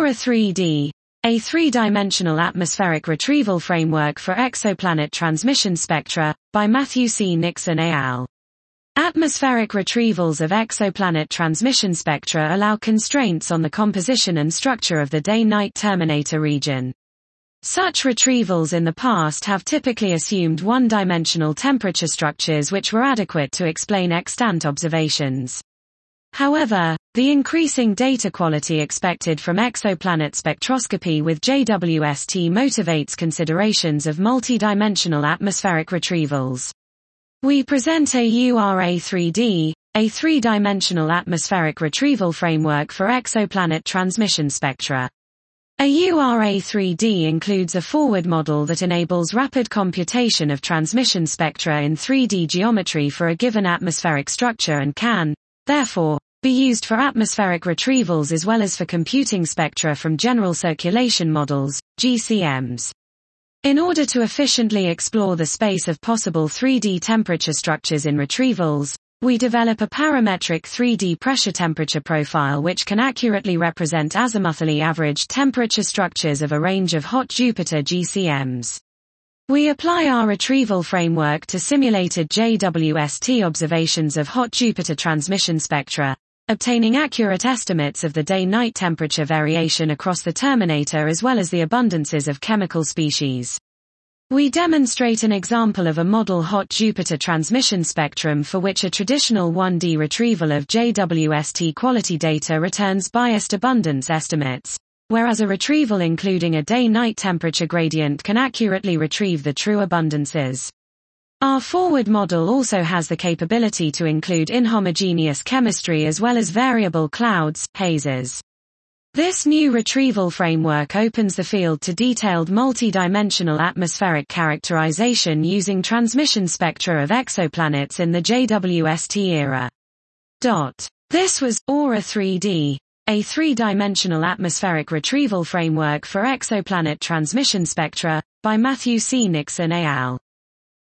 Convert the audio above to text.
AURA 3D, a three-dimensional atmospheric retrieval framework for exoplanet transmission spectra, by Matthew C. Nixon et al. Atmospheric retrievals of exoplanet transmission spectra allow constraints on the composition and structure of the day-night terminator region. Such retrievals in the past have typically assumed one-dimensional temperature structures which were adequate to explain extant observations. However, the increasing data quality expected from exoplanet spectroscopy with JWST motivates considerations of multi-dimensional atmospheric retrievals. We present AURA 3D, a three-dimensional atmospheric retrieval framework for exoplanet transmission spectra. AURA 3D includes a forward model that enables rapid computation of transmission spectra in 3D geometry for a given atmospheric structure and can, therefore, be used for atmospheric retrievals as well as for computing spectra from general circulation models, GCMs. In order to efficiently explore the space of possible 3D temperature structures in retrievals, we develop a parametric 3D pressure temperature profile which can accurately represent azimuthally averaged temperature structures of a range of hot Jupiter GCMs. We apply our retrieval framework to simulated JWST observations of hot Jupiter transmission spectra, obtaining accurate estimates of the day-night temperature variation across the terminator as well as the abundances of chemical species. We demonstrate an example of a model hot Jupiter transmission spectrum for which a traditional 1D retrieval of JWST quality data returns biased abundance estimates, whereas a retrieval including a day-night temperature gradient can accurately retrieve the true abundances. Our forward model also has the capability to include inhomogeneous chemistry as well as variable clouds, hazes. This new retrieval framework opens the field to detailed multi-dimensional atmospheric characterization using transmission spectra of exoplanets in the JWST era. This was AURA 3D, a three-dimensional atmospheric retrieval framework for exoplanet transmission spectra, by Matthew C. Nixon et al.